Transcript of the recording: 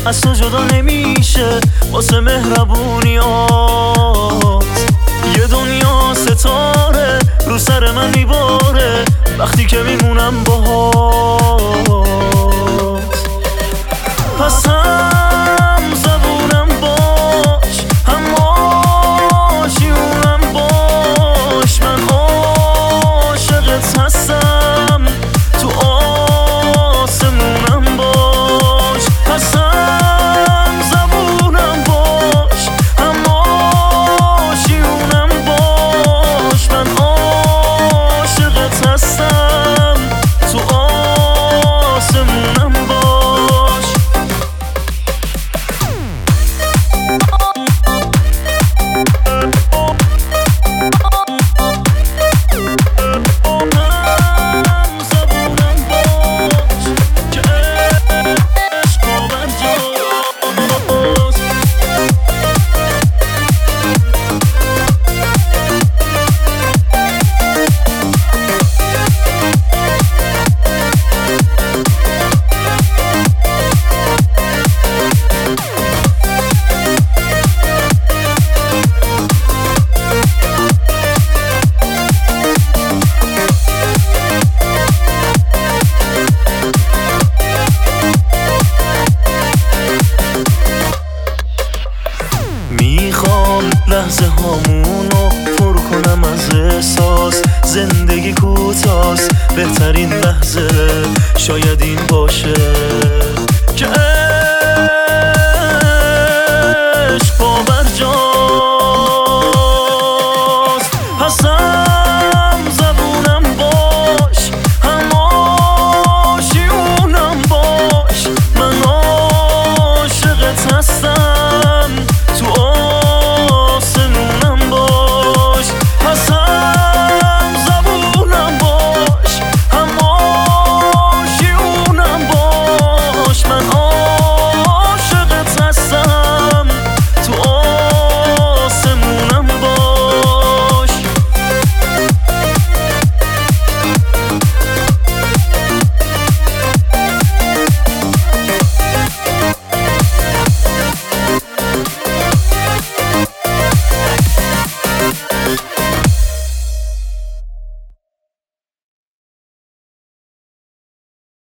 از تو جدا نمیشه واسه مهربونیات. یه دنیا ستاره رو سر من میباره وقتی که میمونم باهات. پس هم زبونم باش، هم آشیونم باش، من عاشقت هستم، تو آسمونم باش. پس هم زبونم باش، هم آشیونم باش، من عاشقت هستم، تو آسمونم باش. میخوام لحظه هامونو پر کنم از احساس. زندگی کوتاست، بهترین لحظه شاید این باشه که